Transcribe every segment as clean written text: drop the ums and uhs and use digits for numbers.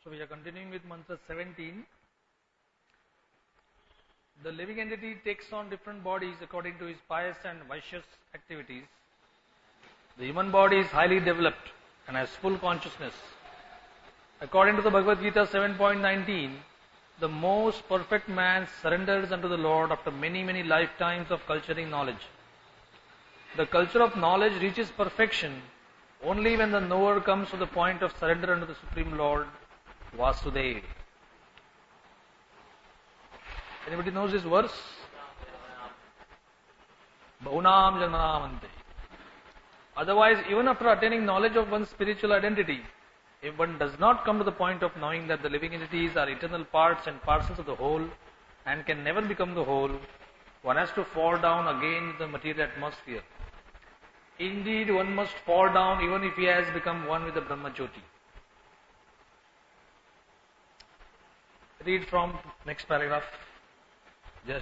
So we are continuing with mantra 17. The living entity takes on different bodies according to his pious and vicious activities. The human body is highly developed and has full consciousness. According to the Bhagavad Gita 7.19, the most perfect man surrenders unto the Lord after many, many lifetimes of culturing knowledge. The culture of knowledge reaches perfection only when the knower comes to the point of surrender unto the Supreme Lord, Vasudeva. Anybody knows this verse? Bahunam Janmanamante. Otherwise, even after attaining knowledge of one's spiritual identity, if one does not come to the point of knowing that the living entities are eternal parts and parcels of the whole and can never become the whole, one has to fall down again in the material atmosphere. Indeed, one must fall down even if he has become one with the Brahma Jyoti. Read from next paragraph. Yes,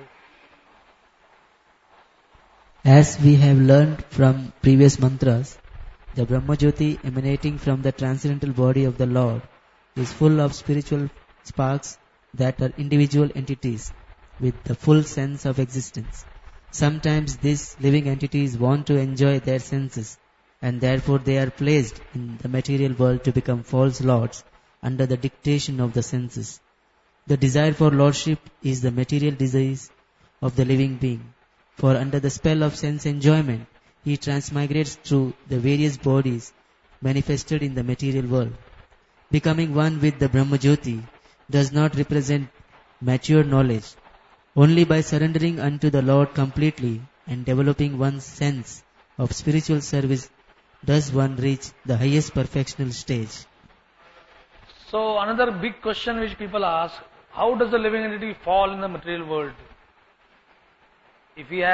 As we have learned from previous mantras, the Brahma Jyoti emanating from the transcendental body of the Lord is full of spiritual sparks that are individual entities with the full sense of existence. Sometimes these living entities want to enjoy their senses, and therefore they are placed in the material world to become false lords under the dictation of the senses. The desire for lordship is the material disease of the living being, for under the spell of sense enjoyment, he transmigrates through the various bodies manifested in the material world. Becoming one with the Brahma Jyoti does not represent mature knowledge. Only by surrendering unto the Lord completely and developing one's sense of spiritual service does one reach the highest perfectional stage. So another big question which people ask, how does the living entity fall in the material world? If he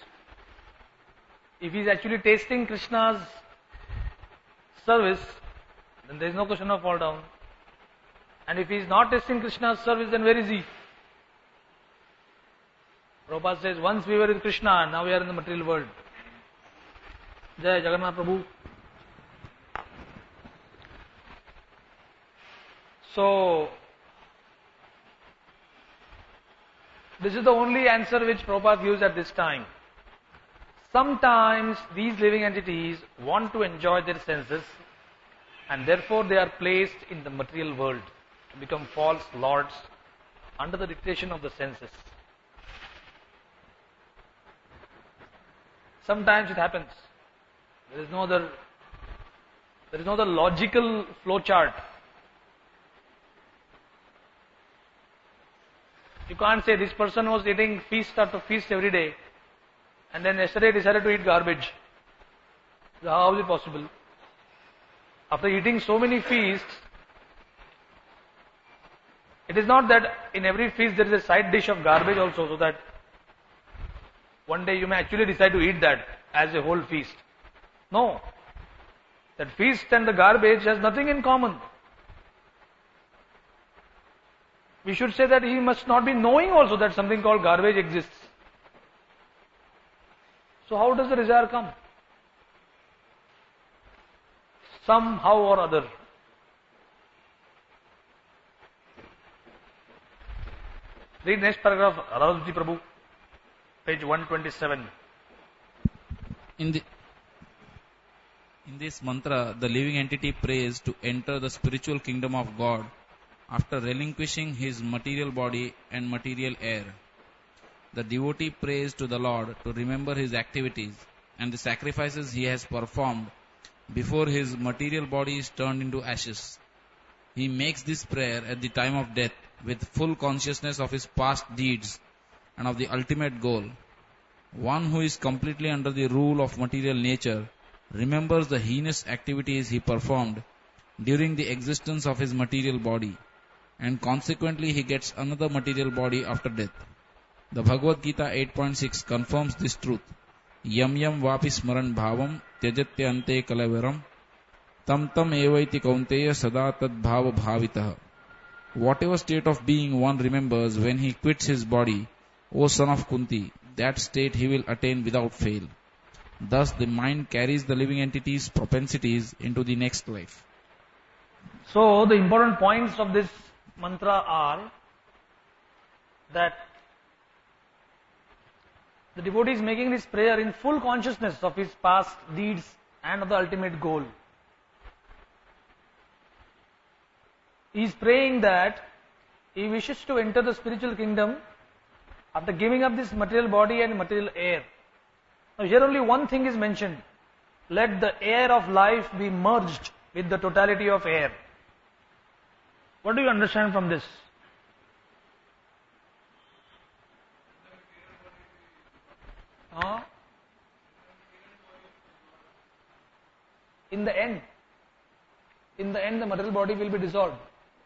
is actually tasting Krishna's service, then there is no question of fall down. And if he is not tasting Krishna's service, then where is he? Prabhupada says, once we were with Krishna, now we are in the material world. Jai Jagannath Prabhu. So, this is the only answer which Prabhupada gives at this time. Sometimes these living entities want to enjoy their senses and therefore they are placed in the material world to become false lords under the dictation of the senses. Sometimes it happens. There is no other logical flow chart. You can't say this person was eating feast after feast every day and then yesterday decided to eat garbage. So how is it possible? After eating so many feasts, it is not that in every feast there is a side dish of garbage also, so that one day you may actually decide to eat that as a whole feast. No. That feast and the garbage has nothing in common. We should say that he must not be knowing also that something called garbage exists. So how does the desire come? Somehow or other. Read next paragraph, Radhaji Prabhu, page 127. In this mantra, the living entity prays to enter the spiritual kingdom of God after relinquishing his material body and material air. The devotee prays to the Lord to remember his activities and the sacrifices he has performed before his material body is turned into ashes. He makes this prayer at the time of death with full consciousness of his past deeds and of the ultimate goal. One who is completely under the rule of material nature remembers the heinous activities he performed during the existence of his material body, and consequently he gets another material body after death. The Bhagavad Gita 8.6 confirms this truth. Yam yam vapi smaran bhavam tyajatya ante kalaveram tam tam evaiti kaunteya sada tad bhava bhavitah. Whatever state of being one remembers when he quits his body, O son of Kunti, that state he will attain without fail. Thus the mind carries the living entity's propensities into the next life. So the important points of this mantra are that the devotee is making this prayer in full consciousness of his past deeds and of the ultimate goal. He is praying that he wishes to enter the spiritual kingdom after giving up this material body and material air. Now here only one thing is mentioned. Let the air of life be merged with the totality of air. What do you understand from this? In the end, the material body will be dissolved.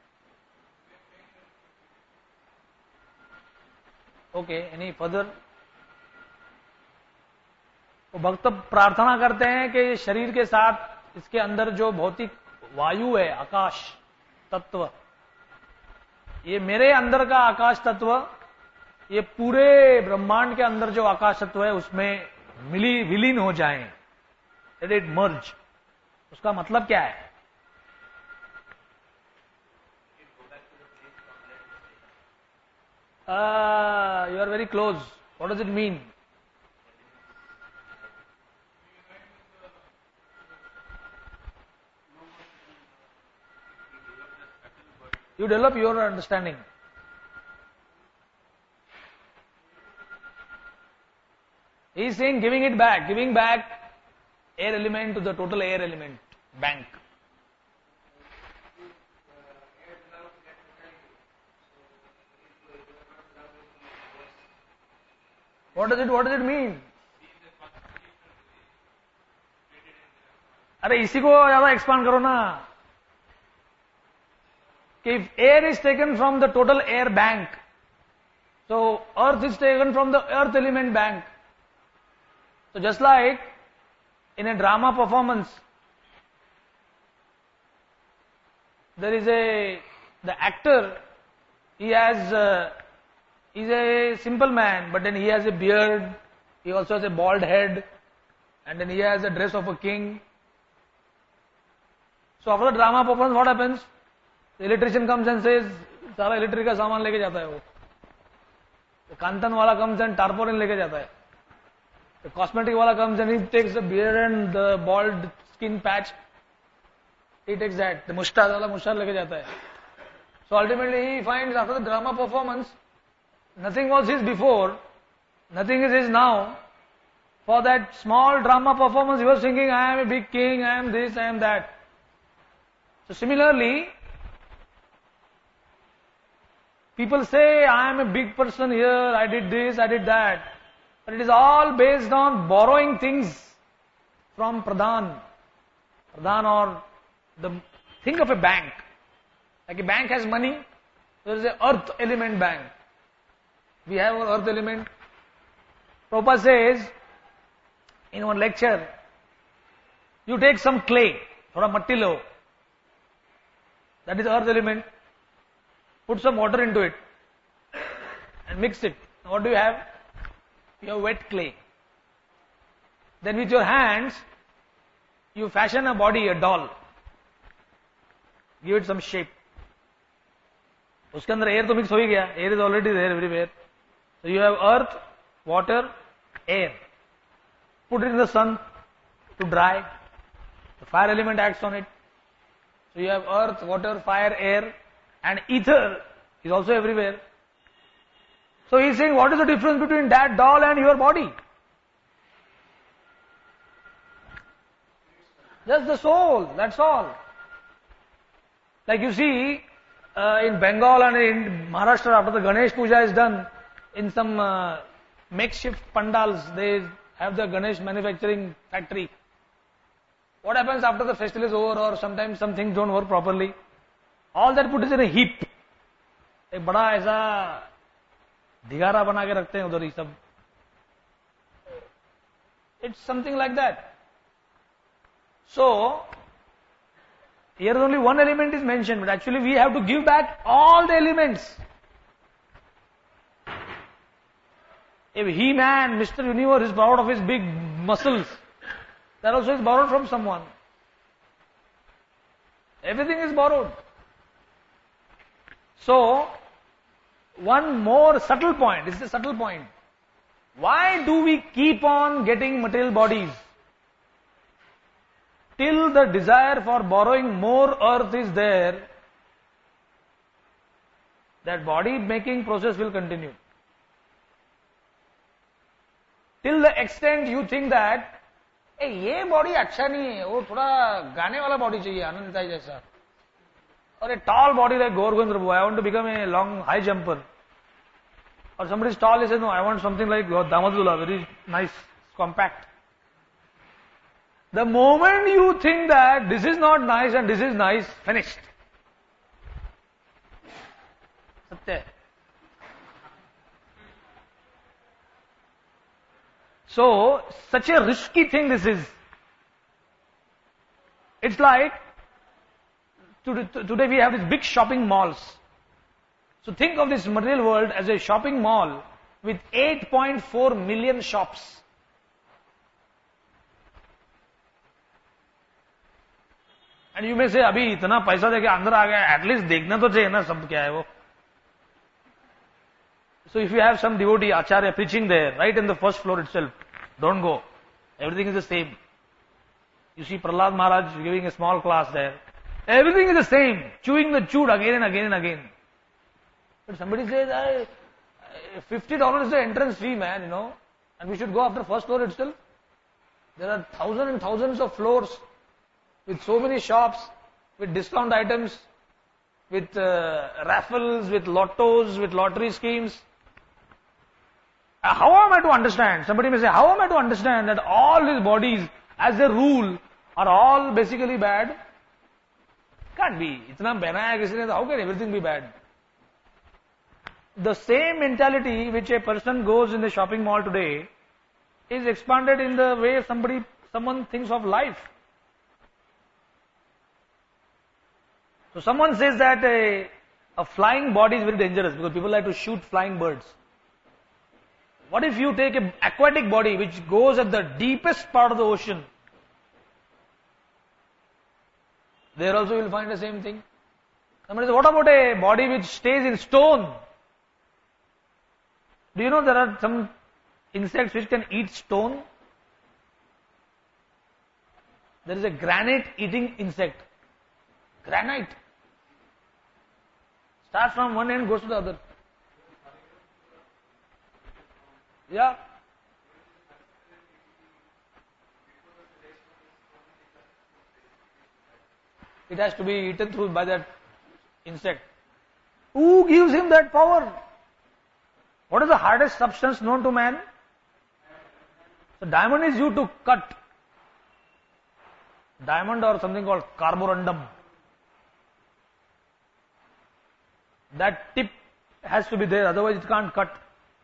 Okay, any further? तो भक्त प्रार्थना करते हैं कि शरीर के साथ इसके अंदर जो भौतिक वायु है, आकाश तत्व, ये मेरे अंदर का आकाश तत्व, ये पूरे ब्रह्मांड के अंदर जो आकाश तत्व है उसमें विलीन हो जाएं, लेट इट मर्ज. उसका मतलब क्या है? You are very close. What does it mean? You develop your understanding. He is saying giving back air element to the total air element bank. What does it mean? अरे इसी को ज्यादा expand करो ना. कि if air is taken from the total air bank, so earth is taken from the earth element bank. So just like in a drama performance, there is the actor, he's a simple man, but then he has a beard, he also has a bald head, and then he has a dress of a king. So after the drama performance, what happens? The electrician comes and says, सारा electric का सामान लेके जाता है वो. The कांतन वाला comes and tarpaulin लेके जाता है. The cosmetic wala comes and he takes the beard and the bald skin patch. He takes that. The mustache wala mustache leke jata hai. So ultimately he finds after the drama performance, nothing was his before, nothing is his now. For that small drama performance he was thinking, I am a big king, I am this, I am that. So similarly, people say, I am a big person here, I did this, I did that. But it is all based on borrowing things from Pradhan. Pradhan, or think of a bank. Like a bank has money, there is an earth element bank. We have our earth element. Prabhupada says in one lecture, you take some clay, thoda matti lo, that is earth element, put some water into it and mix it. Now what do you have? You have wet clay. Then with your hands, you fashion a body, a doll. Give it some shape. उसके अंदर air तो mix हो ही गया. Air is already there everywhere. So you have earth, water, air. Put it in the sun to dry. The fire element acts on it. So you have earth, water, fire, air, and ether is also everywhere. So he is saying, what is the difference between that doll and your body? Just the soul, that's all. Like you see, in Bengal and in Maharashtra, after the Ganesh Puja is done, in some makeshift pandals, they have the Ganesh manufacturing factory. What happens after the festival is over, or sometimes some things don't work properly? All that put is in a heap. एक बड़ा ऐसा ढिगारा बना के रखते हैं उधर ही सब. It's something like that. So, here only one element is mentioned, but actually we have to give back all the elements. If He-Man, Mr. Universe is borrowed of his big muscles, that also is borrowed from someone. Everything is borrowed. So, one more subtle point, this is a subtle point. Why do we keep on getting material bodies? Till the desire for borrowing more earth is there, that body making process will continue. Till the extent you think that, ये body अच्छा नहीं है, वो थोड़ा गाने वाला body चाहिए, आनंदताई जैसा, और a tall body like Gaur-Govind Prabhu, I want to become a long high jumper. Or somebody is tall, he says, no, I want something like Damadula, very nice, compact. The moment you think that this is not nice and this is nice, finished. Satya. So, such a risky thing this is. It's like, today we have these big shopping malls. So think of this material world as a shopping mall with 8.4 million shops. And you may say, अभी इतना पैसा देके अंदर आ गया, at least देखना तो चाहिए ना सब क्या है वो. So if you have some devotee, acharya preaching there, right in the first floor itself, don't go. Everything is the same. You see Prahlad Maharaj giving a small class there. Everything is the same, chewing the chewed again and again and again. But somebody says, $50 is the entrance fee, man, and we should go after first floor itself. There are thousands and thousands of floors with so many shops, with discount items, with raffles, with lottos, with lottery schemes. How am I to understand? Somebody may say, how am I to understand that all these bodies, as a rule, are all basically bad? Can't be. Itna banaya kisi ne, how can everything be bad? The same mentality which a person goes in the shopping mall today is expanded in the way someone thinks of life. So someone says that a flying body is very dangerous because people like to shoot flying birds. What if you take an aquatic body which goes at the deepest part of the ocean? There also you will find the same thing. Somebody says, what about a body which stays in stone? Do you know there are some insects which can eat stone? There is a granite eating insect. Granite. Starts from one end, goes to the other. Yeah. It has to be eaten through by that insect. Who gives him that power? What is the hardest substance known to man? So diamond is used to cut. Diamond or something called carborundum. That tip has to be there, otherwise it can't cut.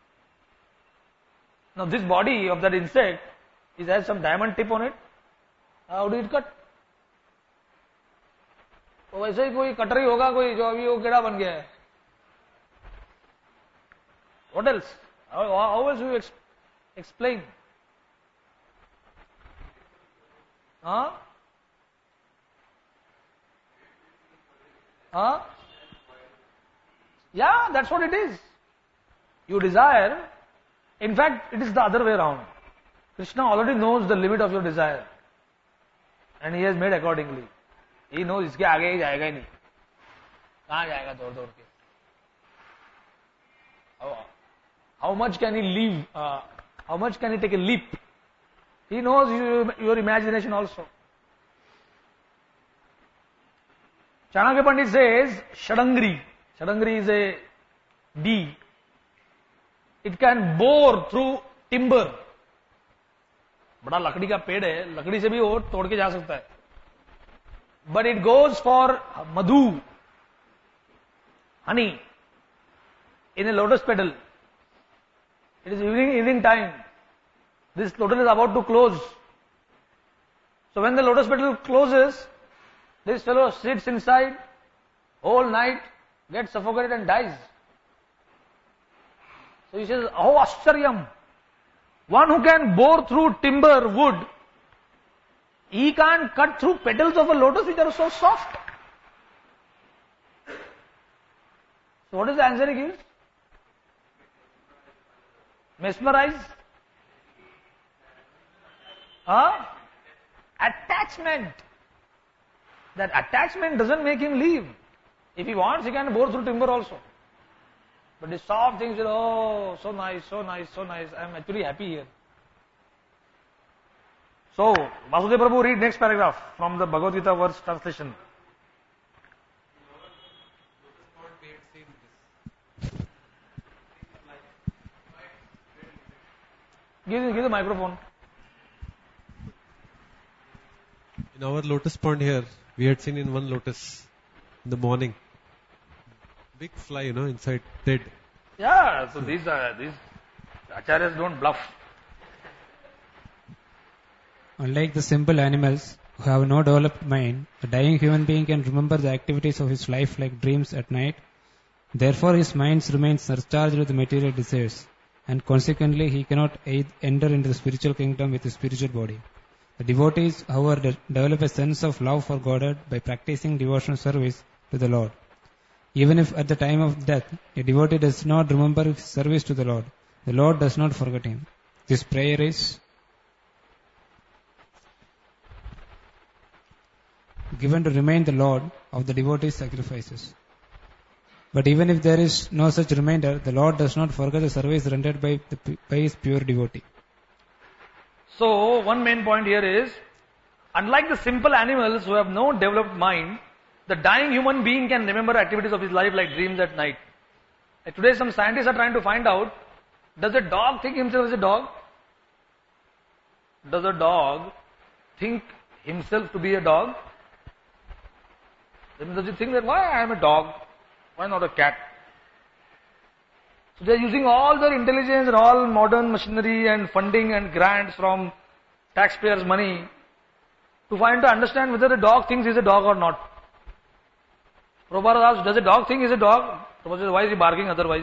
Now this body of that insect, it has some diamond tip on it. How do it cut? तो वैसे ही कोई cutter ही होगा कोई जो अभी वो कीड़ा बन गया है. What else? How else you explain? Huh? Huh? Yeah, that's what it is. You desire. In fact, it is the other way around. Krishna already knows the limit of your desire. And he has made accordingly. He knows इसके आगे ही जाएगा ही नहीं. कहाँ जाएगा दौड़ दौड़ के? How much can he leave? How much can he take a leap? He knows your imagination also. Chanakya Pandit says, Shadangri. Shadangri is a bee. It can bore through timber. बड़ा लकड़ी का पेड़ है, लकड़ी से भी वो तोड़ के जा सकता है. But it goes for madhu, honey, in a lotus petal. It is evening time. This lotus is about to close. So when the lotus petal closes, this fellow sits inside whole night, gets suffocated and dies. So he says, oh Ashcharyam, one who can bore through timber, wood, he can't cut through petals of a lotus which are so soft. So what is the answer he gives? Mesmerize? Huh? Attachment. That attachment doesn't make him leave. If he wants, he can bore through timber also. But the soft things, oh, so nice, so nice, so nice. I am actually happy here. So, Vasudev Prabhu, read next paragraph from the Bhagavad Gita verse translation. Give the microphone. In our lotus pond here, we had seen in one lotus in the morning, big fly, inside, dead. Yeah, so these acharyas don't bluff. Unlike the simple animals who have no developed mind, a dying human being can remember the activities of his life like dreams at night. Therefore, his mind remains surcharged with material desires, and consequently he cannot enter into the spiritual kingdom with his spiritual body. The devotees, however, develop a sense of love for Godhead by practicing devotional service to the Lord. Even if at the time of death, a devotee does not remember his service to the Lord does not forget him. This prayer is given to remind the Lord of the devotee's sacrifices. But even if there is no such reminder, the Lord does not forget the service rendered by his pure devotee. So, one main point here is, unlike the simple animals who have no developed mind, the dying human being can remember activities of his life like dreams at night. Like today some scientists are trying to find out, does a dog think himself as a dog? Does a dog think himself to be a dog? Then does he think that, why I am a dog? Why not a cat? So they are using all their intelligence and all modern machinery and funding and grants from taxpayers' money to understand whether the dog thinks he is a dog or not. Prabhupada asked, does a dog think he is a dog? Prabhupada says, why is he barking otherwise?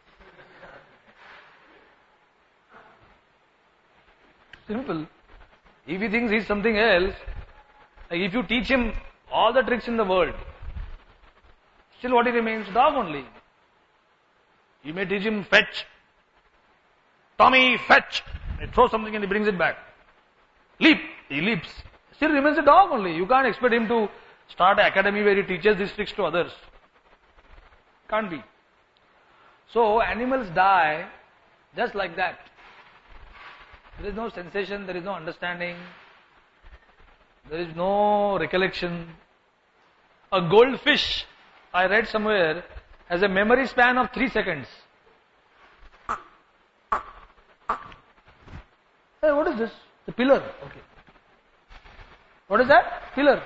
Simple. If he thinks he is something else, like if you teach him all the tricks in the world, still what he remains? Dog only. You may teach him fetch. Tommy, fetch. He throws something and he brings it back. Leap. He leaps. Still remains a dog only. You can't expect him to start an academy where he teaches these tricks to others. Can't be. So animals die just like that. There is no sensation, there is no understanding, there is no recollection. A goldfish, I read somewhere, has a memory span of 3 seconds. Hey, what is this? The pillar. Okay. What is that? Pillar.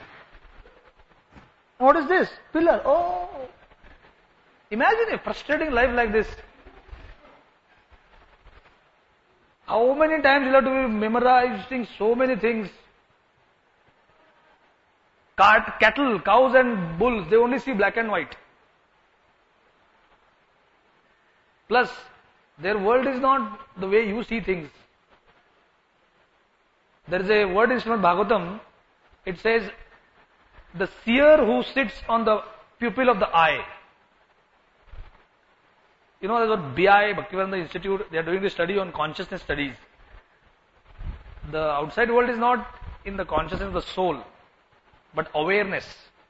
What is this? Pillar. Oh. Imagine a frustrating life like this. How many times you have to be memorizing so many things? Cattle, cows and bulls, they only see black and white. Plus, their world is not the way you see things. There is a word in Srimad Bhagavatam, it says, the seer who sits on the pupil of the eye. You know, there's a BI, Bhaktivedanta Institute, they are doing a study on consciousness studies. The outside world is not in the consciousness of the soul, but awareness.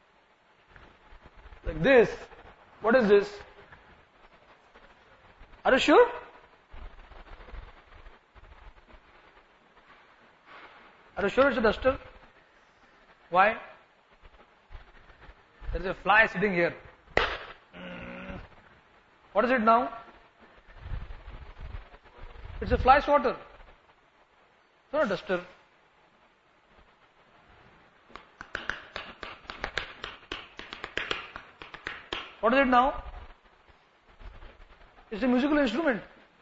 Like this. What is this? Are you sure? Are you sure it's a duster? Why? There is a fly sitting here. What is it now? It's a fly swatter. It's not a duster. What is it now? It's a musical instrument.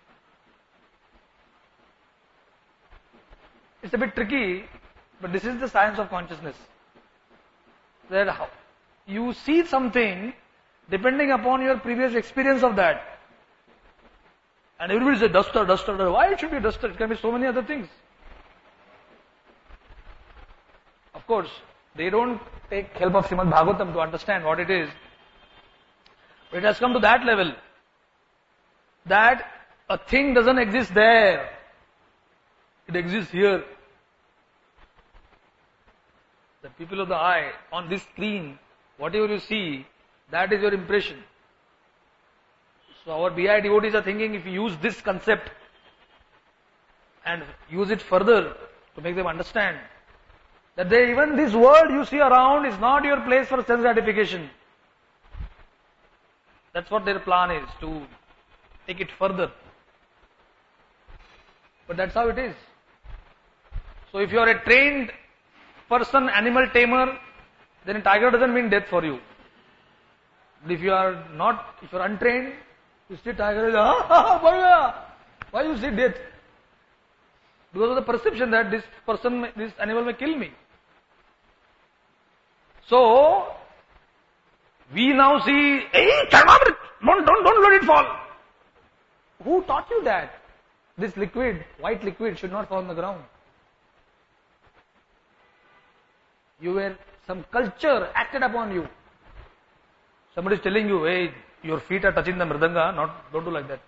It's a bit tricky, but this is the science of consciousness. That how you see something depending upon your previous experience of that. And everybody says duster, duster. Why it should be duster? It can be so many other things. Of course, they don't take help of Srimad Bhagavatam to understand what it is. It has come to that level that a thing doesn't exist there. It exists here. The people of the eye, on this screen, whatever you see, that is your impression. So our BI devotees are thinking if you use this concept and use it further to make them understand that even this world you see around is not your place for sense gratification. That's what their plan is, to take it further. But that's how it is. So if you are a trained person, animal tamer, then a tiger doesn't mean death for you. But if you are not, if you are untrained, you see tiger, why you see death? Because of the perception that this person, this animal may kill me. So, we now see, hey, don't let it fall. Who taught you that? This liquid, white liquid, should not fall on the ground. Some culture acted upon you. Somebody is telling you, hey, your feet are touching the mridanga, don't do like that.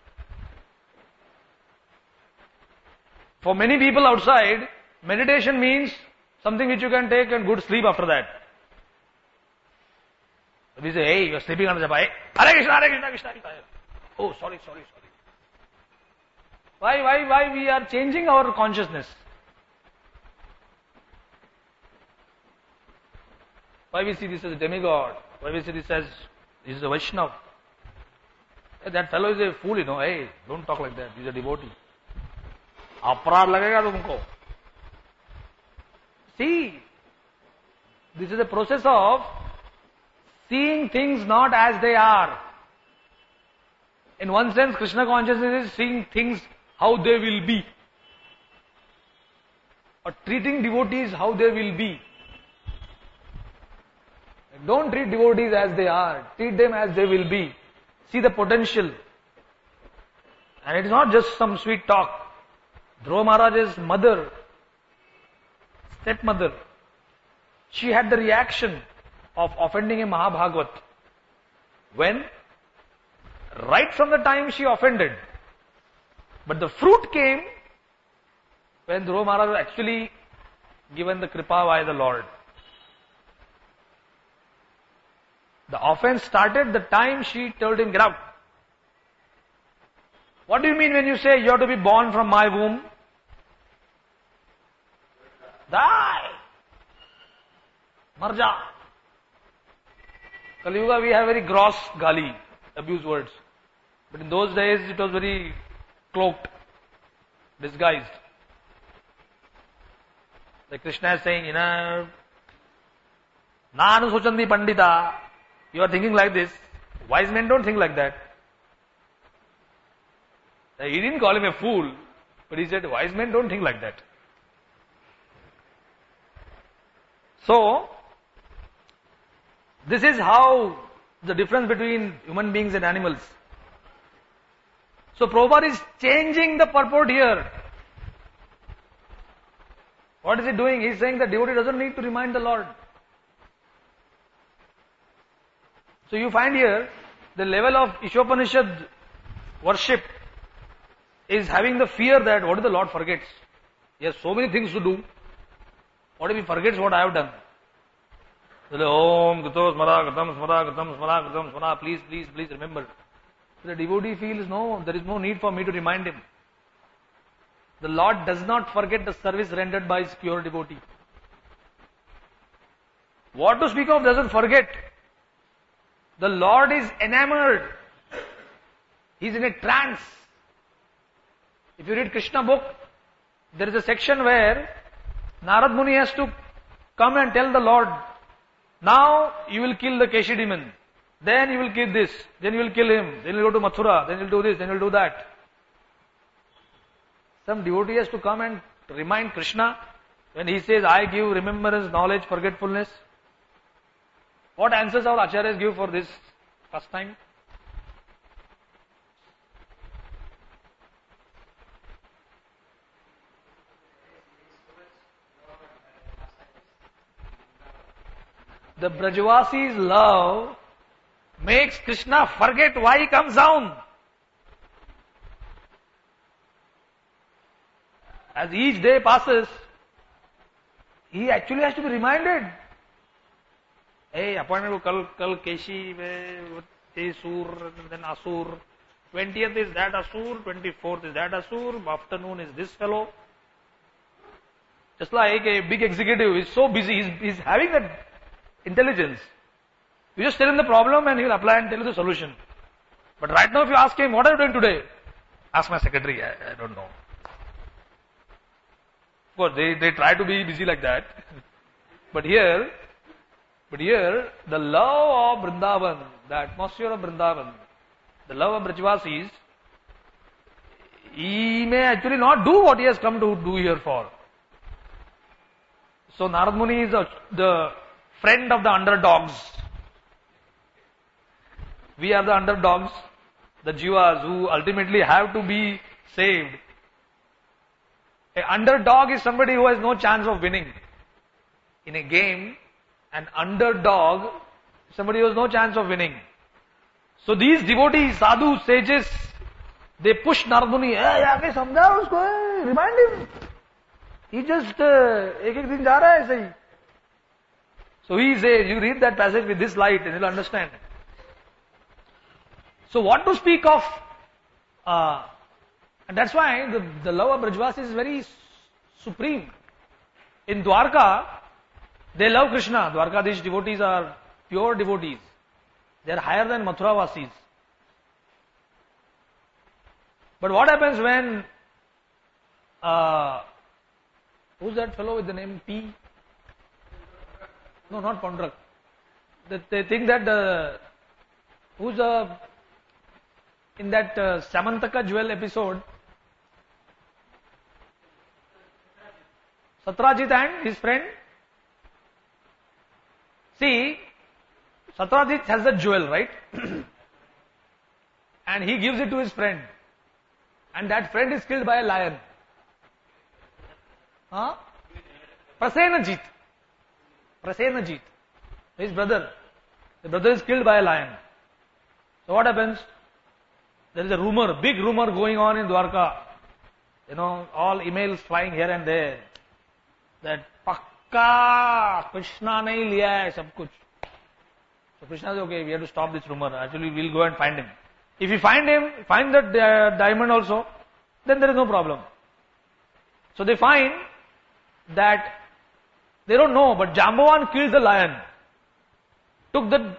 For many people outside, meditation means something which you can take and good sleep after that. We say, hey, you are sleeping on the Japa. Hare Krishna, Krishna. Oh, sorry. Why we are changing our consciousness? Why we see this as a demigod? Why we see this as this is a Vaishnava? Hey, that fellow is a fool, Hey, don't talk like that. He's a devotee. Aparad lagega tumko. See, this is a process of seeing things not as they are. In one sense, Krishna consciousness is seeing things how they will be. Or treating devotees how they will be. Don't treat devotees as they are. Treat them as they will be. See the potential. And it is not just some sweet talk. Dhruva Maharaj's mother, stepmother, she had the reaction of offending a Mahabhagavat. When? Right from the time she offended. But the fruit came when Dhruva Maharaj was actually given the kripa by the Lord. The offense started the time she told him, get out. What do you mean when you say you have to be born from my womb? Die! Marja. Kali Yuga we have very gross gali, abuse words. But in those days it was very cloaked, disguised. Like Krishna is saying, Nanu Suchandi Pandita, you are thinking like this. Wise men don't think like that. He didn't call him a fool, but he said, wise men don't think like that. So, this is how the difference between human beings and animals. So, Prabhupada is changing the purport here. What is he doing? He is saying the devotee doesn't need to remind the Lord. So, you find here the level of Ishopanishad worship is having the fear that what if the Lord forgets? He has so many things to do. What if he forgets what I have done? Om Gato Smara Gatam Smara Gatam Smara Gatam Smara, please remember. So the devotee feels, no, there is no need for me to remind him. The Lord does not forget the service rendered by his pure devotee. What to speak of doesn't forget. The Lord is enamored. He is in a trance. If you read Krishna book, there is a section where Narad Muni has to come and tell the Lord, now you will kill the Keshi demon, then you will kill this, then you will kill him, then you will go to Mathura, then you will do this, then you will do that. Some devotee has to come and remind Krishna when he says, I give remembrance, knowledge, forgetfulness. What answers our acharyas give for this first time? The Brajavasis love makes Krishna forget why he comes down. As each day passes, he actually has to be reminded. Hey, appointment kal Keshi, Asur, then Asur. 20th is that Asur, 24th is that Asur, afternoon is this fellow. Just like a big executive is so busy, he's having that intelligence. You just tell him the problem and he'll apply and tell you the solution. But right now if you ask him, what are you doing today? Ask my secretary, I don't know. Of course, they try to be busy like that. But here, the love of Vrindavan, the atmosphere of Vrindavan, the love of Brajvasis, he may actually not do what he has come to do here for. So Narad Muni is the friend of the underdogs. We are the underdogs, the jivas who ultimately have to be saved. An underdog is somebody who has no chance of winning. In a game, an underdog is somebody who has no chance of winning. So these devotees, sadhus, sages, they push Narad Muni, hey, samjha usko, remind him. He just, ek din ja raha hai aise hi. So he says, you read that passage with this light and you'll understand. So what to speak of, and that's why the love of Brajvasis is very supreme. In Dwarka, they love Krishna. Dwarkadish devotees are pure devotees. They are higher than Mathuravasis. But what happens when, who's that fellow with the name P? No, not Pandrak. They think that who's in that Samantaka jewel episode, Satrajit and his friend. See, Satrajit has the jewel, right? And he gives it to his friend. And that friend is killed by a lion. Prasenajit. Prasenajit. His brother. The brother is killed by a lion. So what happens? There is a rumor, big rumor going on in Dwarka. All emails flying here and there. That Pakka Krishna nahi liya hai sab kuch. So Krishna says, okay, we have to stop this rumor. Actually, we'll go and find him. If we find him, find that diamond also, then there is no problem. So they find that they don't know, but Jambavan killed the lion, took the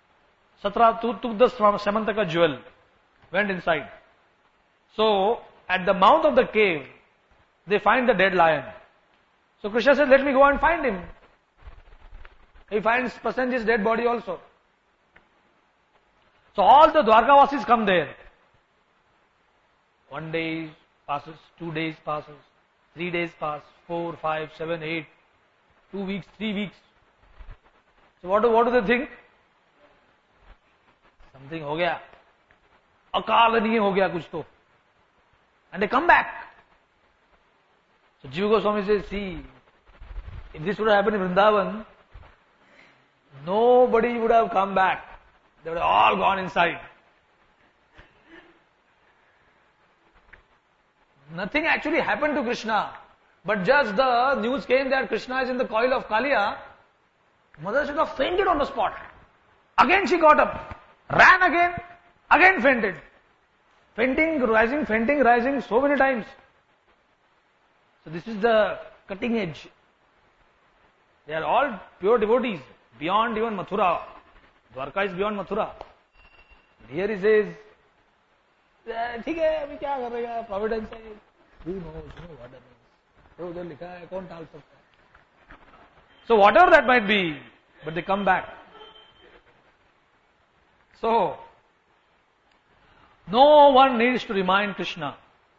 Samantaka jewel, went inside. So at the mouth of the cave, they find the dead lion. So Krishna says, let me go and find him. He finds Prasenjit's dead body also. So all the Dwarkavasis come there. 1 day passes, 2 days passes, 3 days pass, 4, 5, 7, 8, 2 weeks, 3 weeks. So what do they think? Something ho gaya. Akalaniya ho gaya kuch to. And they come back. So Jiva Goswami says, see, if this would have happened in Vrindavan, nobody would have come back. They would have all gone inside. Nothing actually happened to Krishna. But just the news came that Krishna is in the coil of Kaliya. Mother should have fainted on the spot. Again she got up, ran again fainted. Fainting, rising so many times. So this is the cutting edge. They are all pure devotees, beyond even Mathura. Dwarka is beyond Mathura. Here he says, ठीक है अभी क्या कर रहेगा providence है, who knows, what that means. तो उधर लिखा है कौन टाल सकता है. So whatever that might be, but they come back. So no one needs to remind Krishna.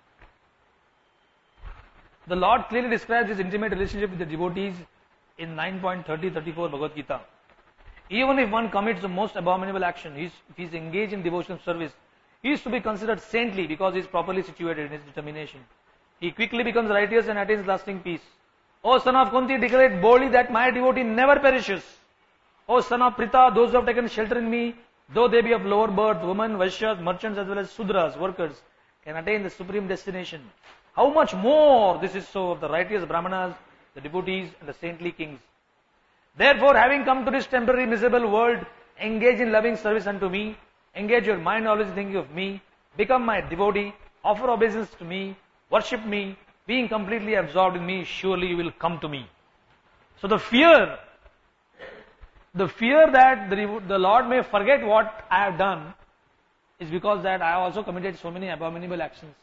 The Lord clearly describes his intimate relationship with the devotees in 9.30-34 Bhagavad Gita. Even if one commits the most abominable action, if he is engaged in devotional service, he is to be considered saintly because he is properly situated in his determination. He quickly becomes righteous and attains lasting peace. O son of Kunti, declare boldly that my devotee never perishes. O son of Prita, those who have taken shelter in me though they be of lower birth, women, Vaishyas, merchants as well as Sudras, workers, can attain the supreme destination. How much more this is so of the righteous Brahmanas, the devotees and the saintly kings. Therefore, having come to this temporary miserable world, engage in loving service unto me, engage your mind always thinking of me, become my devotee, offer obeisance to me, worship me, being completely absorbed in me, surely you will come to me. So the fear that the Lord may forget what I have done is because that I have also committed so many abominable actions.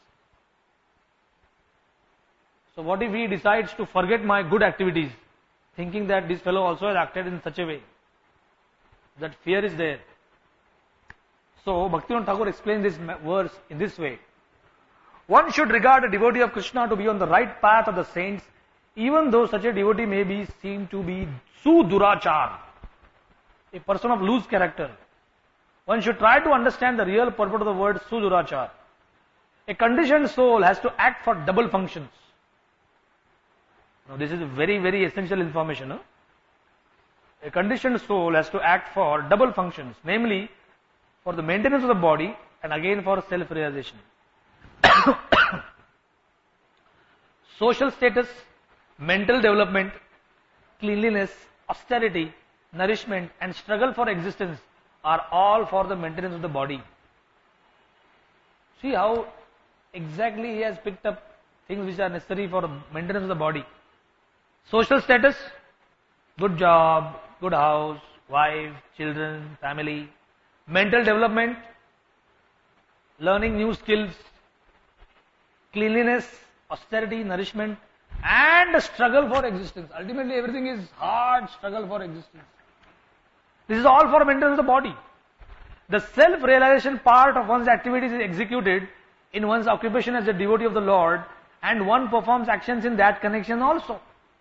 So what if he decides to forget my good activities, thinking that this fellow also has acted in such a way? That fear is there. So Bhaktivinoda Thakur explains this verse in this way. One should regard a devotee of Krishna to be on the right path of the saints, even though such a devotee may be seen to be sudurachar, a person of loose character. One should try to understand the real purport of the word sudurachar. A conditioned soul has to act for double functions. Now this is very, very essential information. No? A conditioned soul has to act for double functions, namely for the maintenance of the body and again for self-realization. Social status, mental development, cleanliness, austerity, nourishment and struggle for existence are all for the maintenance of the body. See how exactly he has picked up things which are necessary for maintenance of the body. Social status, good job, good house, wife, children, family. Mental development, learning new skills. Cleanliness, austerity, nourishment, and the struggle for existence. Ultimately, everything is hard struggle for existence. This is all for maintenance of the body. The self-realization part of one's activities is executed in one's occupation as a devotee of the Lord, and one performs actions in that connection also.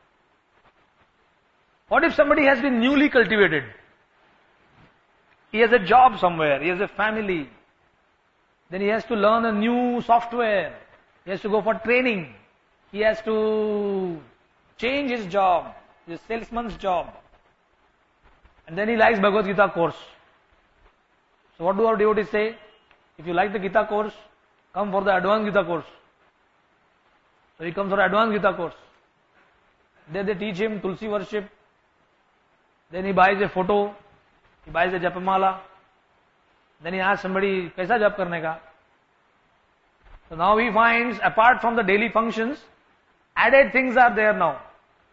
What if somebody has been newly cultivated? He has a job somewhere, he has a family, then he has to learn a new software, he has to go for training, he has to change his job, his salesman's job, and then he likes Bhagavad Gita course. So what do our devotees say? If you like the Gita course, come for the advanced Gita course. So he comes for advanced Gita course. Then they teach him Tulsi worship, then he buys a photo, he buys a japamala, then he asks somebody, kaisa jap karne ka? So now he finds, apart from the daily functions, added things are there now.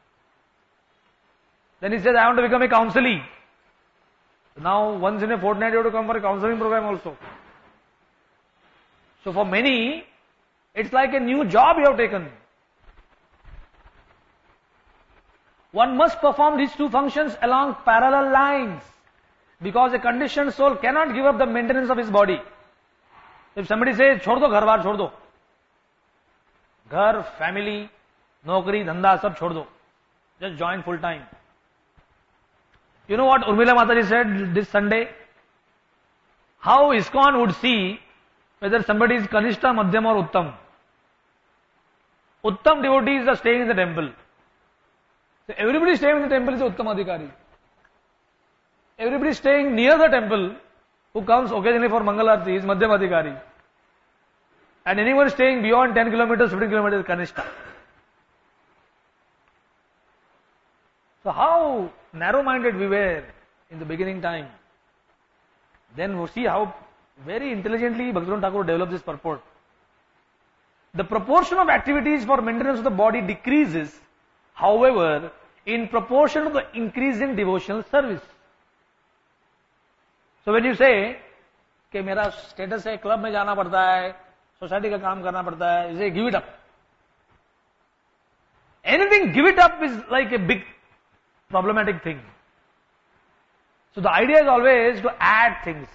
Then he says, I want to become a counselee. So now once in a fortnight you have to come for a counseling program also. So for many, it's like a new job you have taken. One must perform these two functions along parallel lines, because a conditioned soul cannot give up the maintenance of his body. If somebody says, छोड़ दो घर बार छोड़ दो, घर, family, नौकरी, धंधा सब छोड़ दो, just join full time. You know what Urmila Mataji said this Sunday? How ISKCON would see whether somebody is Kanishta, Madhyam or Uttam. Uttam devotees are staying in the temple. So everybody staying in the temple is Uttam Adhikari. Everybody staying near the temple who comes occasionally for Mangalarti is Madhyam Adhikari. And anyone staying beyond 10 kilometers, 15 kilometers is Kanishta. So how narrow-minded we were in the beginning time. Then we'll see how very intelligently Bhaktivinoda Thakur developed this purport. The proportion of activities for maintenance of the body decreases, however, in proportion to the increase in devotional service. So when you say कि मेरा status है, club में जाना पड़ता है, society का काम करना पड़ता है, you say give it up. Anything give it up is like a big problematic thing. So the idea is always to add things.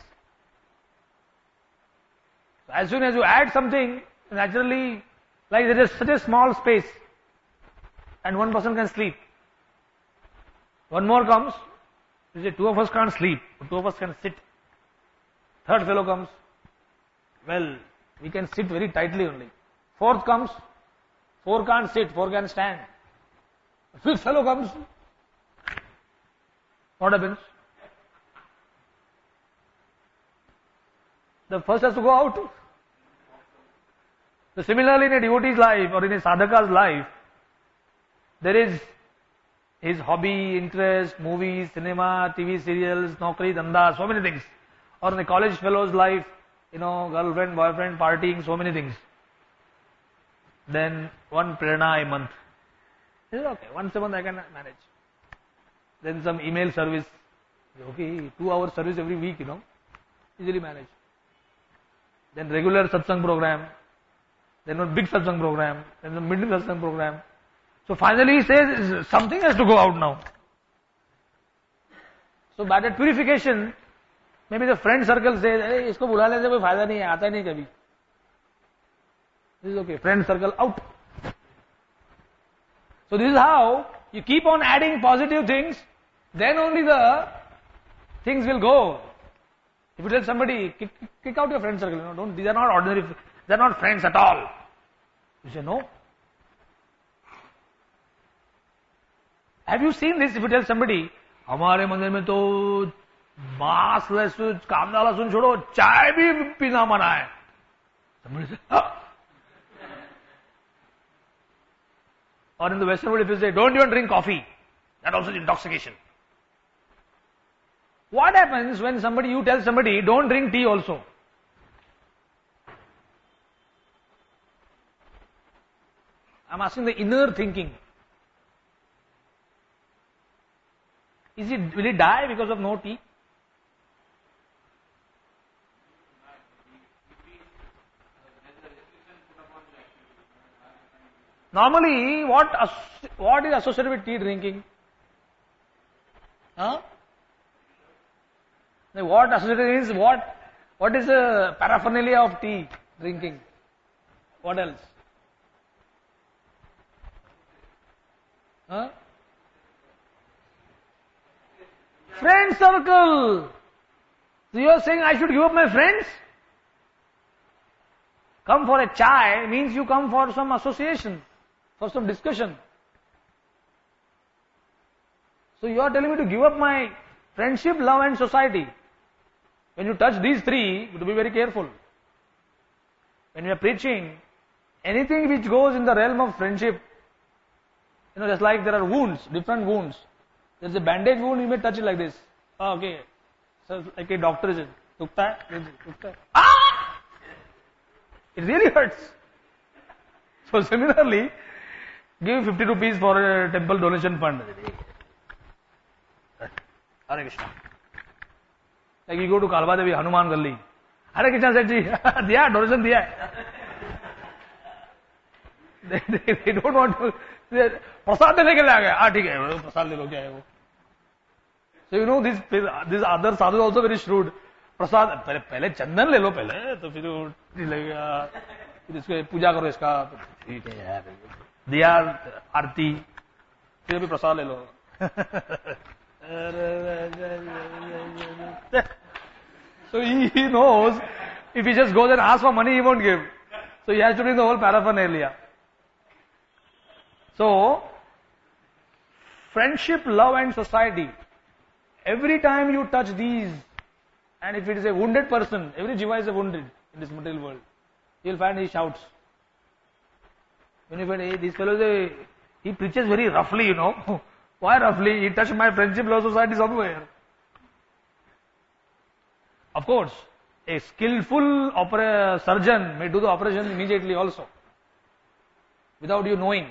So as soon as you add something, naturally, like there is such a small space and one person can sleep. One more comes, you say two of us can't sleep, two of us can sit. Third fellow comes, well, we can sit very tightly only. Fourth comes, four can't sit, four can stand. Fifth fellow comes, what happens? the first has to go out. So similarly, in a devotee's life or in a sadhaka's life, there is his hobby, interest, movies, cinema, TV serials, naukri, dhanda, so many things. Or in a college fellow's life, girlfriend, boyfriend, partying, so many things. Then one prerna a month. He said, okay, once a month I can manage. Then some email service. Okay, 2-hour service every week, easily manage. Then regular satsang program. Then one big satsang program. Then the middle satsang program. So finally he says, something has to go out now. So by that purification, maybe the friend circle says, hey, isko bula lene se koi fayda nahi hai, aata nahi kabhi. This is okay, friend circle out. So this is how you keep on adding positive things, then only the things will go. If you tell somebody, kick out your friend circle, these are not ordinary, they are not friends at all. You say no. Have you seen this? If you tell somebody, हमारे मंदिर में तो मांस लहसुन कांदा लहसुन छोड़ो चाय भी पीना मना है. Somebody says, or in the Western world, if you say, don't even drink coffee, that also is intoxication. What happens when you tell somebody, don't drink tea also? I'm asking the inner thinking. Will it die because of no tea? Normally, what is associated with tea drinking? Huh? What associated is what is the paraphernalia of tea drinking? What else? Huh? Friend circle. So you are saying I should give up my friends? Come for a chai means you come for some association, for some discussion. So you are telling me to give up my friendship, love and society. When you touch these three, you have to be very careful. When you are preaching, anything which goes in the realm of friendship, just like there are wounds, different wounds. There is a bandage wound, you may touch it like this. Oh, okay. So like a doctor is, dukta hai? Ah! It really hurts. So similarly, give 50 rupees for a temple donation fund. Hare Krishna. Like you go to Kalba Devi, Hanuman Galli. Hare Krishna said, diya, donation diya. They don't want to. प्रसाद देने के लिए आ गया. ठीक है, प्रसाद ले लो, क्या है वो? So these other sadhus also very shrewd. प्रसाद पहले चंदन ले लो पहले, तो फिर लगेगा, फिर इसको पूजा करो इसका, ठीक है यार, दिया आरती, फिर भी प्रसाद ले लो. So he knows if he just goes and asks for money, he won't give. So he has to bring the whole paraphernalia. So, friendship, love and society. Every time you touch these, and if it is a wounded person, every jiva is a wounded in this material world, you will find he shouts. When you find, hey, this fellow, he preaches very roughly, Why roughly? He touched my friendship, love, society somewhere. Of course, a skillful surgeon may do the operation immediately also, without you knowing.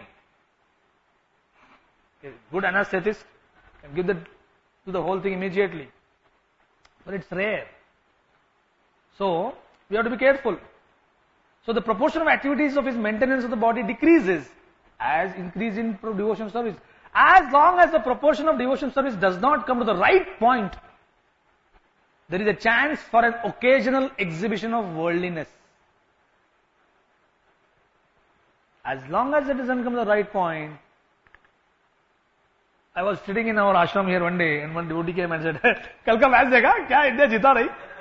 A good anesthetist can give do the whole thing immediately. But it's rare. So, we have to be careful. So, the proportion of activities of his maintenance of the body decreases as increase in devotion service. As long as the proportion of devotion service does not come to the right point, there is a chance for an occasional exhibition of worldliness. As long as it doesn't come to the right point. I was sitting in our ashram here one day, and one devotee came and said, "Kal ka match dekha? Kya India jeeta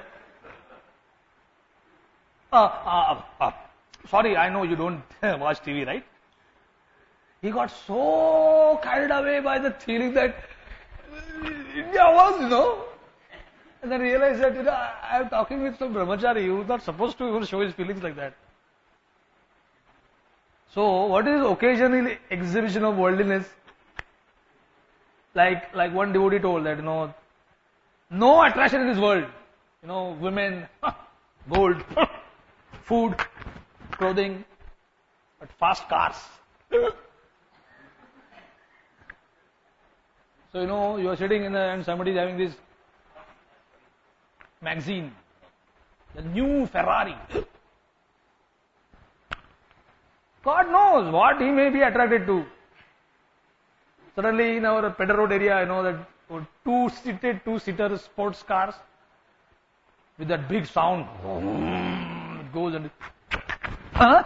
rahi?" Sorry, I know you don't watch TV, right? He got so carried away by the feeling that India was, And then realized that, I am talking with some brahmachari who is not supposed to even show his feelings like that. So, what is occasional exhibition of worldliness? Like one devotee told that, no attraction in this world. Women, gold, food, clothing, but fast cars. So, you are sitting and somebody is having this magazine, the new Ferrari. God knows what he may be attracted to. Suddenly in our Pedder Road area, I know that two-seater sports cars with that big sound. It goes and... Huh?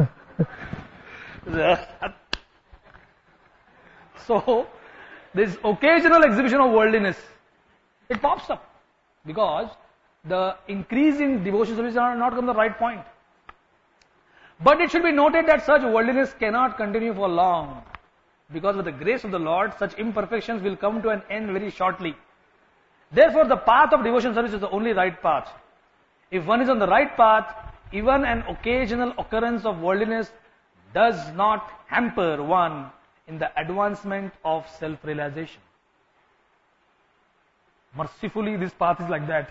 So, this occasional exhibition of worldliness, it pops up because the increase in devotion service are not on the right point. But it should be noted that such worldliness cannot continue for long, because with the grace of the Lord, such imperfections will come to an end very shortly. Therefore, the path of devotion service is the only right path. If one is on the right path, even an occasional occurrence of worldliness does not hamper one in the advancement of self-realization. Mercifully, this path is like that.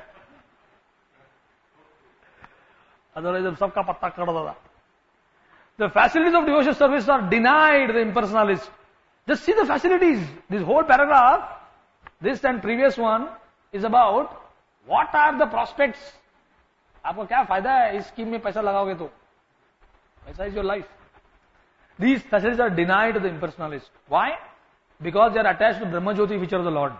Otherwise, sabka patta kada dada. The facilities of devotion service are denied the impersonalists. Just see the facilities. This whole paragraph, this and previous one, is about what are the prospects. आपको क्या फायदा है इस scheme में पैसा लगाओगे तो? Paisa is your life. These facilities are denied to the impersonalists. Why? Because they are attached to Brahma Jyoti, feature of the Lord.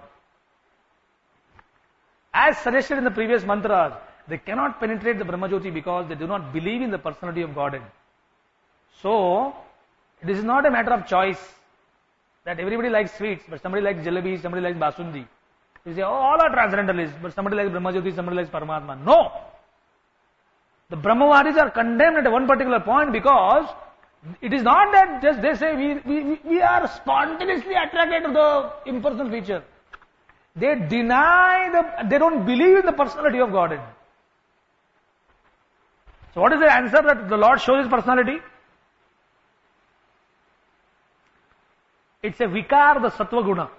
As suggested in the previous mantras, they cannot penetrate the Brahma Jyoti because they do not believe in the personality of Godhead. So, this is not a matter of choice that everybody likes sweets, but somebody likes jalebi, somebody likes basundi. You say, all are transcendentalists, but somebody likes Brahma Jyoti, somebody likes Paramatma. No! The Brahmavadis are condemned at one particular point because it is not that just they say we are spontaneously attracted to the impersonal feature. They deny they don't believe in the personality of Godhead. So what is the answer that the Lord shows His personality? It's a vikar, the sattva guna.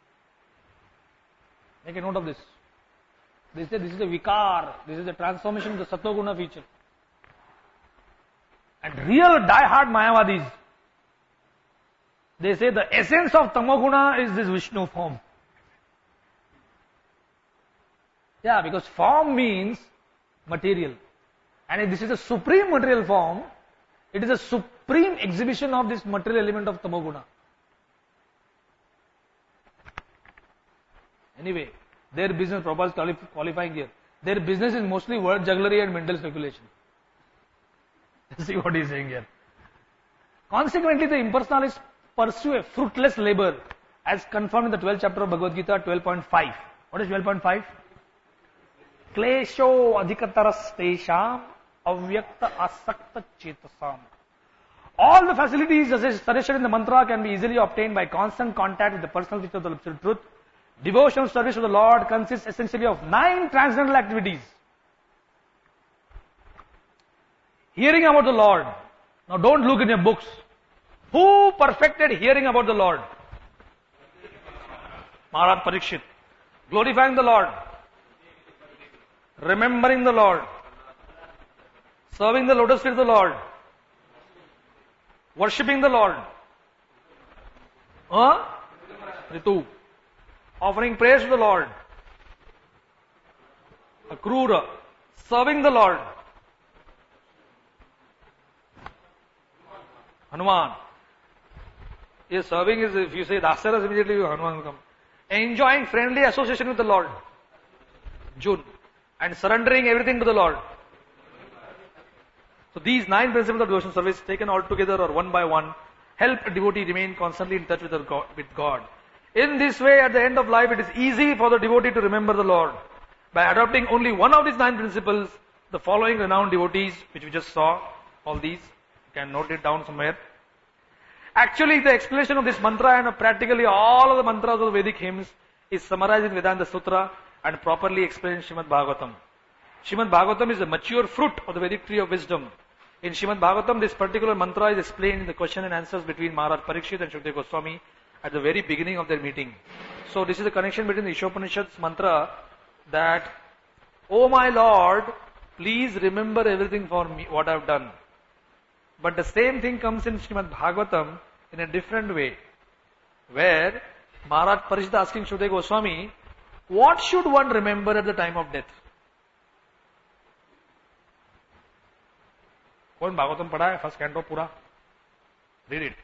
Make a note of this. They say this is a vikar, this is a transformation of the sattva guna feature. And real die-hard Mayavadis, they say the essence of tamoguna is this Vishnu form. Yeah, because form means material. And if this is a supreme material form, it is a supreme exhibition of this material element of tamoguna. Anyway, their business, Prabhupada is qualifying here. Their business is mostly word jugglery and mental speculation. See what he is saying here. Consequently, the impersonalists pursue a fruitless labor as confirmed in the 12th chapter of Bhagavad Gita 12.5. What is 12.5? Klesho adhikataras tesham avyakta asakta chetasam. All the facilities suggested in the mantra can be easily obtained by constant contact with the personal feature of the absolute truth. Devotional service to the Lord consists essentially of 9 transcendental activities. Hearing about the Lord. Now don't look in your books. Who perfected hearing about the Lord? Maharaj Parikshit. Glorifying the Lord. Remembering the Lord. Serving the lotus feet of the Lord. Worshipping the Lord. Ritu. Offering praise to the Lord. Akrura. Serving the Lord. Hanuman. Yes, serving is, if you say Dasaras, immediately Hanuman will come. Enjoying friendly association with the Lord. June. And surrendering everything to the Lord. So these 9 principles of devotional service taken all together or one by one help a devotee remain constantly in touch with God. In this way, at the end of life, it is easy for the devotee to remember the Lord. By adopting only one of these 9 principles, the following renowned devotees, which we just saw, all these, you can note it down somewhere. Actually, the explanation of this mantra and of practically all of the mantras of the Vedic hymns is summarized in Vedanta Sutra, and properly explain Srimad Bhagavatam. Srimad Bhagavatam is a mature fruit of the Vedic tree of wisdom. In Srimad Bhagavatam, this particular mantra is explained in the question and answers between Maharaj Parikshit and Shukadeva Goswami at the very beginning of their meeting. So this is the connection between the Ishopanishad's mantra that, "Oh my Lord, please remember everything for me, what I have done." But the same thing comes in Srimad Bhagavatam in a different way, where Maharaj Parikshit asking Shukadeva Goswami, what should one remember at the time of death? कौन भागवतम पढ़ा है? First canto पूरा read it.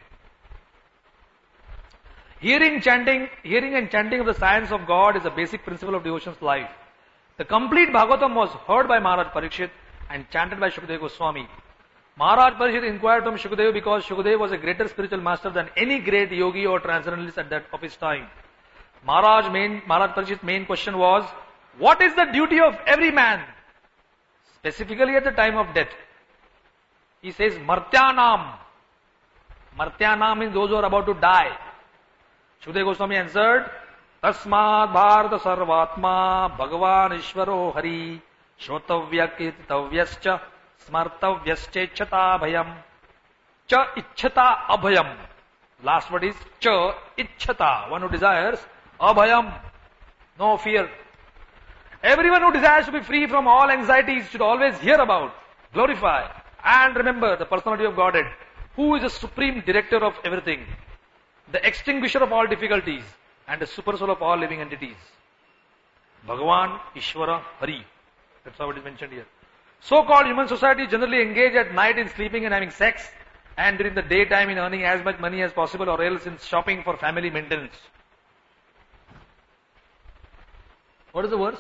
Hearing and chanting of the science of God is a basic principle of devotion's life. The complete Bhagavatam was heard by Maharaj Parikshit and chanted by Shukadeva Goswami. Maharaj Parikshit inquired from Shukadeva because Shukadeva was a greater spiritual master than any great yogi or transcendentalist at that of his time. Maharaj Parikshit's main question was, what is the duty of every man, specifically at the time of death? He says, Martyanam. Martyanam means those who are about to die. Shukadeva Goswami answered, Tasmad Bharata Sarvatma Bhagavan Ishvaro Hari Shrotavya Kirtavyascha Smartavyascha Bhayam Cha Ichchata Abhayam. Last word is Cha Ichchata, one who desires Abhayam, no fear. Everyone who desires to be free from all anxieties should always hear about, glorify, and remember the personality of Godhead, who is the supreme director of everything, the extinguisher of all difficulties, and the super soul of all living entities. Bhagavan, Ishvara, Hari. That's how it is mentioned here. So-called human society generally engage at night in sleeping and having sex, and during the daytime in earning as much money as possible, or else in shopping for family maintenance. What is the verse?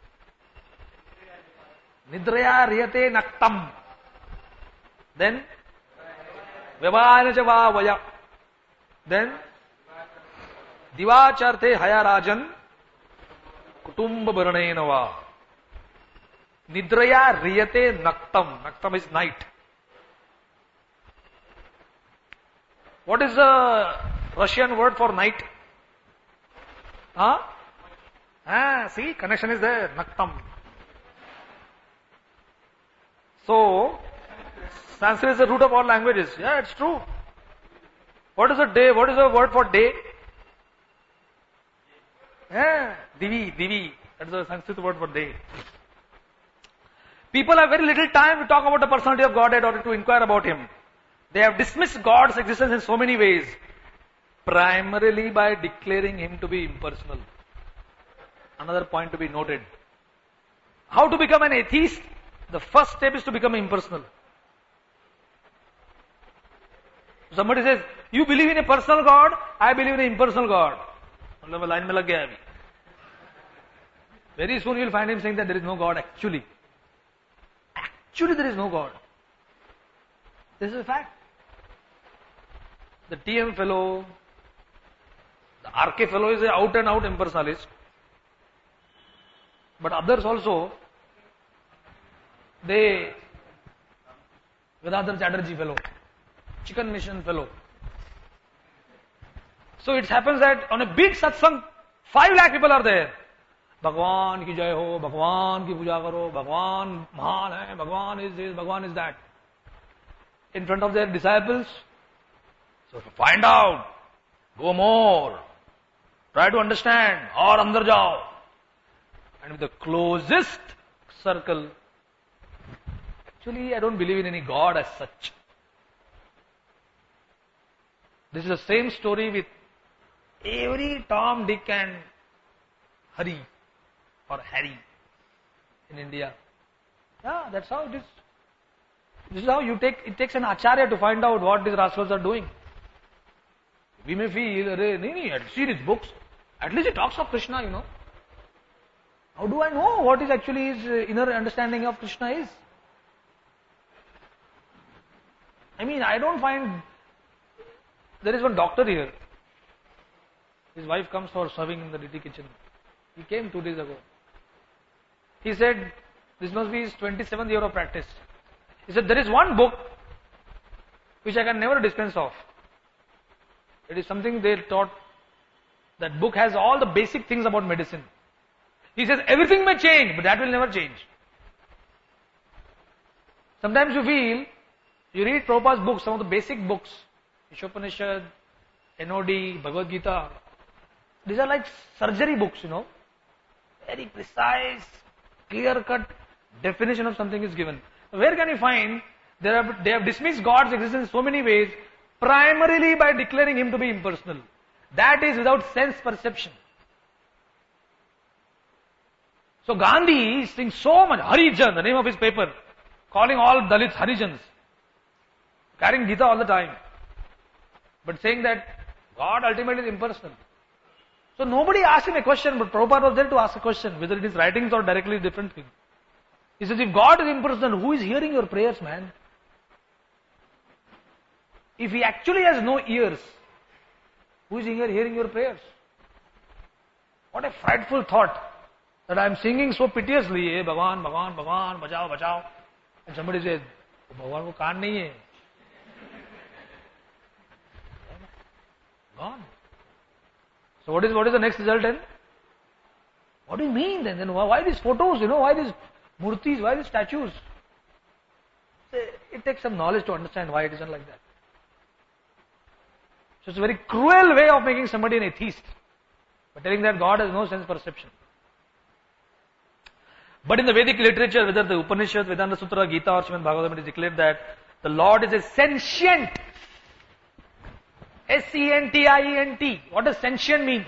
Nidraya riyate naktam. Then, Vyavayana vaya. Then, Divacharte hayarajan kutumba bharanenava. Nidraya riyate naktam. Naktam is night. What is the Russian word for night? Huh? See, connection is there. Naktam. So, Sanskrit is the root of all languages. Yeah, it's true. What is a day? What is the word for day? Yeah, Divi. That is the Sanskrit word for day. People have very little time to talk about the personality of Godhead or to inquire about Him. They have dismissed God's existence in so many ways, primarily by declaring Him to be impersonal. Another point to be noted. How to become an atheist? The first step is to become impersonal. Somebody says, you believe in a personal God, I believe in an impersonal God. Very soon you will find him saying that there is no God actually. Actually there is no God. This is a fact. The TM fellow, the RK fellow is an out and out impersonalist. But others also, they, Vedadhar Chatterjee fellow, Chicken Mission fellow. So it happens that on a big satsang, 5 lakh people are there. Bhagwan ki jai ho, Bhagwan ki puja karo, Bhagwan mahan hai, Bhagwan is this, Bhagwan is that. In front of their disciples. So to find out, go more, try to understand, or andar jao. And with the closest circle, actually I don't believe in any God as such. This is the same story with every Tom, Dick and Hari or Harry in India. Yeah, that's how it is. This is how it takes an acharya to find out what these rascals are doing. We may feel, see his books, at least he talks of Krishna, you know. How do I know what is actually his inner understanding of Krishna is? I mean, I don't find, there is one doctor here. His wife comes for serving in the DT kitchen. He came 2 days ago. He said, this must be his 27th year of practice. He said, there is one book which I can never dispense of. It is something they taught. That book has all the basic things about medicine. He says everything may change, but that will never change. Sometimes you feel, you read Prabhupada's books, some of the basic books, Ishopanishad, NOD, Bhagavad Gita, these are like surgery books, Very precise, clear-cut definition of something is given. Where can you find, they have dismissed God's existence in so many ways, primarily by declaring Him to be impersonal. That is without sense perception. So Gandhi sings so much, Harijan, the name of his paper, calling all Dalits Harijans, carrying Gita all the time, but saying that God ultimately is impersonal. So nobody asked him a question, but Prabhupada was there to ask a question, whether it is writings or directly different thing. He says, if God is impersonal, who is hearing your prayers, man? If He actually has no ears, who is hearing your prayers? What a frightful thought, that I am singing so piteously, hey, Bhagavan, Bhagavan, Bhagavan, bachao, bachao. And somebody says, Bhagavan ko kaan nahi hai. Gone. So what is the next result then? What do you mean then? Then why these photos, why these murtis, why these statues? It takes some knowledge to understand why it isn't like that. So it's a very cruel way of making somebody an atheist, by telling that God has no sense perception. But in the Vedic literature, whether the Upanishad, Vedanta Sutra, Gita or Srimad Bhagavatam, it is declared that the Lord is a sentient. S-E-N-T-I-E-N-T. What does sentient mean?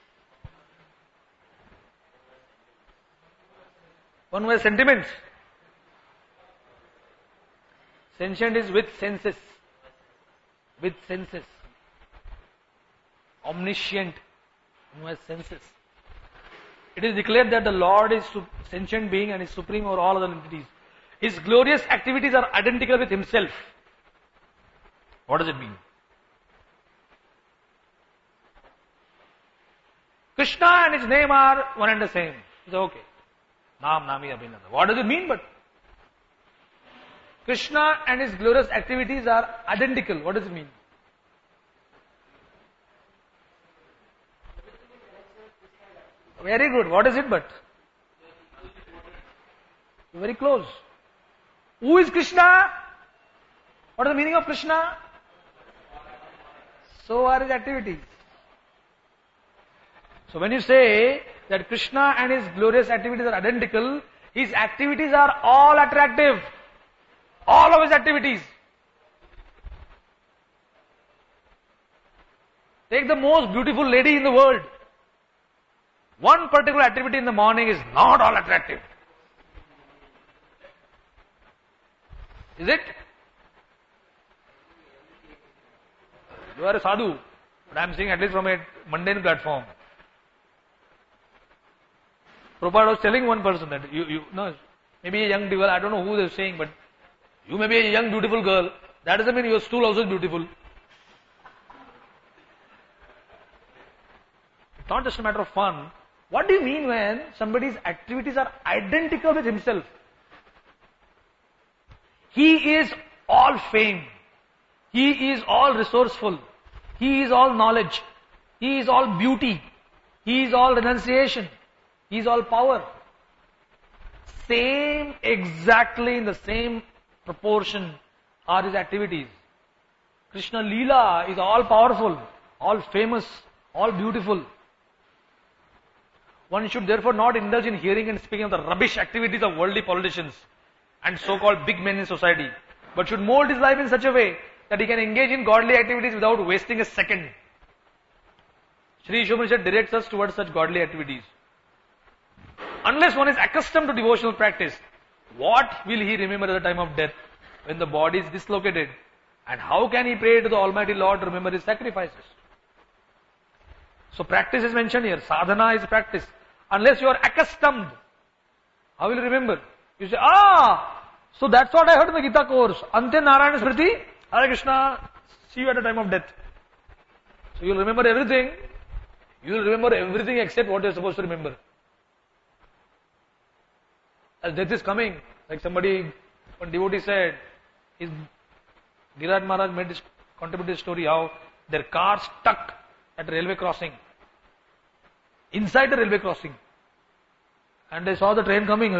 One who has sentiments. Sentient is with senses. With senses. Omniscient. One who has senses. It is declared that the Lord is sentient being and is supreme over all other entities. His glorious activities are identical with Himself. What does it mean? Krishna and His name are one and the same. It's okay. Naam, Nami, Abhinada. What does it mean but? Krishna and His glorious activities are identical. What does it mean? Very good. What is it but? Very close. Who is Krishna? What is the meaning of Krishna? So are His activities. So when you say that Krishna and His glorious activities are identical, His activities are all attractive. All of His activities. Take the most beautiful lady in the world. One particular activity in the morning is not all attractive. Is it? You are a sadhu, but I am saying at least from a mundane platform. Prabhupada was telling one person that maybe a young devil, I don't know who they are saying, but you may be a young beautiful girl, that doesn't mean your stool also is beautiful. It's not just a matter of fun. What do you mean when somebody's activities are identical with himself? He is all fame. He is all resourceful. He is all knowledge. He is all beauty. He is all renunciation. He is all power. Same, exactly in the same proportion are his activities. Krishna Leela is all powerful, all famous, all beautiful. One should therefore not indulge in hearing and speaking of the rubbish activities of worldly politicians and so-called big men in society, but should mold his life in such a way that he can engage in godly activities without wasting a second. Sri Ishopanishad directs us towards such godly activities. Unless one is accustomed to devotional practice, what will he remember at the time of death when the body is dislocated? And how can he pray to the Almighty Lord to remember his sacrifices? So practice is mentioned here. Sadhana is practice. Unless you are accustomed, how will you remember? You say, so that's what I heard in the Gita course. Ante Narayana Smriti, Hare Krishna, see you at the time of death. So you'll remember everything. You'll remember everything except what you're supposed to remember. As death is coming, like one devotee said, Giriraj Maharaj contributed a story how their car stuck at a railway crossing. Inside the railway crossing. And they saw the train coming.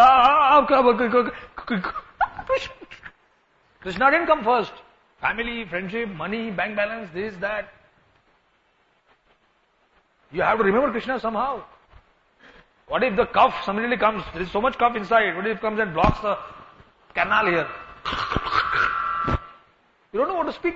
Krishna didn't come first. Family, friendship, money, bank balance, this, that. You have to remember Krishna somehow. What if the cough suddenly comes? There is so much cough inside. What if it comes and blocks the canal here? You don't know what to speak.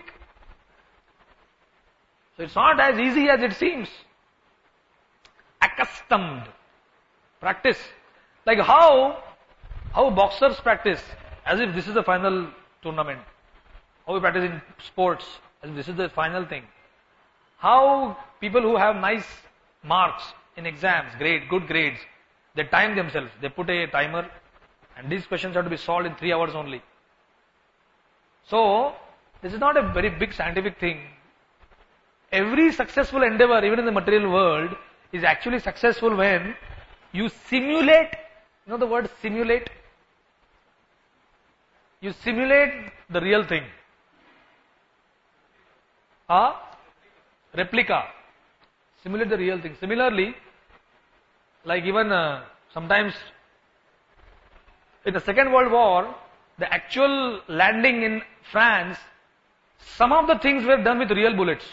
So it's not as easy as it seems. Accustomed. Practice. Like how boxers practice as if this is the final tournament. How we practice in sports as if this is the final thing. How people who have nice marks in exams, good grades, they time themselves. They put a timer and these questions have to be solved in 3 hours only. So, this is not a very big scientific thing. Every successful endeavor, even in the material world, is actually successful when you simulate, you know the word simulate? You simulate the real thing. Replica. Simulate the real thing. Similarly, like even sometimes in the Second World War, the actual landing in France, some of the things were done with real bullets.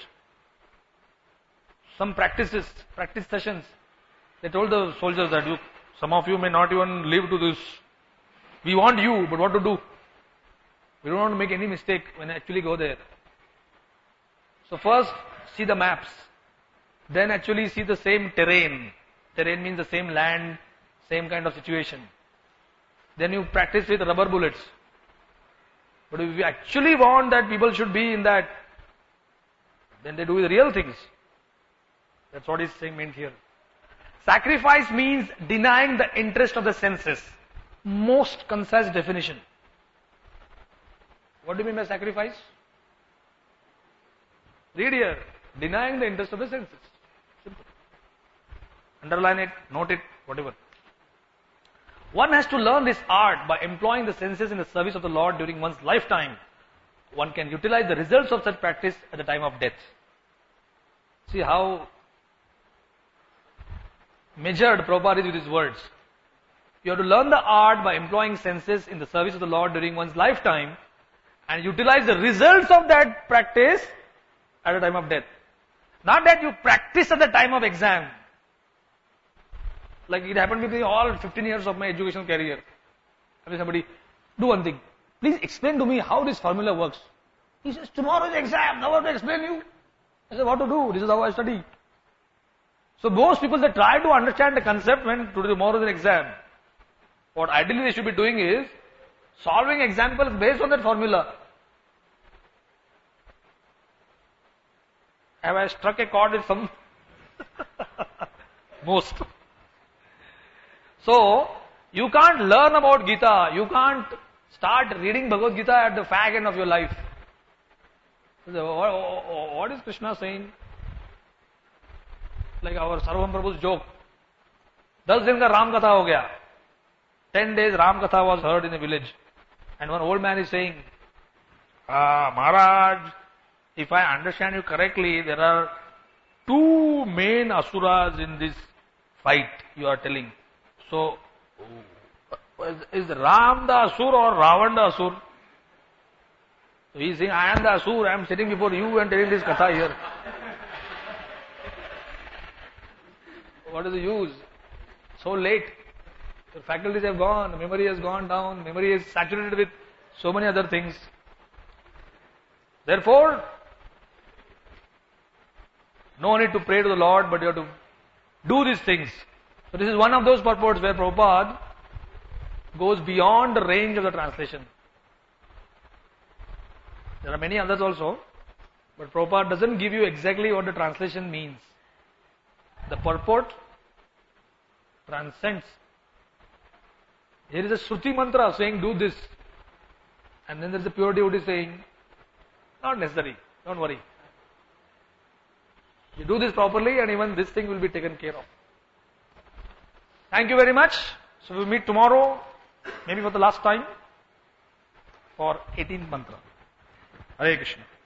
Some practice sessions. They told the soldiers that some of you may not even live to this. We want you, but what to do? We don't want to make any mistake when I actually go there. So first, see the maps. Then actually see the same terrain. Terrain means the same land, same kind of situation. Then you practice with rubber bullets. But if you actually want that people should be in that, then they do the real things. That's what is saying meant here. Sacrifice means denying the interest of the senses. Most concise definition. What do you mean by sacrifice? Read here. Denying the interest of the senses. Simple. Underline it, note it, whatever. One has to learn this art by employing the senses in the service of the Lord during one's lifetime. One can utilize the results of such practice at the time of death. See how measured Prabhupada is with his words. You have to learn the art by employing senses in the service of the Lord during one's lifetime and utilize the results of that practice at the time of death. Not that you practice at the time of exam. Like it happened with me all 15 years of my educational career. I mean somebody, do one thing. Please explain to me how this formula works. He says, tomorrow is exam, now I have to explain you. I said, what to do? This is how I study. So most people, they try to understand the concept when tomorrow is an exam. What ideally they should be doing is solving examples based on that formula. Have I struck a chord with some? Most. So, you can't learn about Gita, you can't start reading Bhagavad Gita at the fag end of your life. What is Krishna saying? Like our Sarvam Prabhu's joke. 10 दिन का Ram Katha हो गया. 10 days Ram Katha was heard in a village. And one old man is saying, Maharaj, if I understand you correctly, there are 2 main asuras in this fight you are telling. So, is Ram the asur or Ravan the asur? So he is saying, I am the asur, I am sitting before you and telling this katha here. What is the use? So late. Your faculties have gone, memory has gone down, memory is saturated with so many other things. Therefore, no need to pray to the Lord, but you have to do these things. So this is one of those purports where Prabhupada goes beyond the range of the translation. There are many others also, but Prabhupada doesn't give you exactly what the translation means. The purport transcends. Here is a Shruti mantra saying do this. And then there is a pure devotee saying, not necessary, don't worry. You do this properly and even this thing will be taken care of. Thank you very much. So we'll meet tomorrow, maybe for the last time, for 18th mantra. Hare Krishna.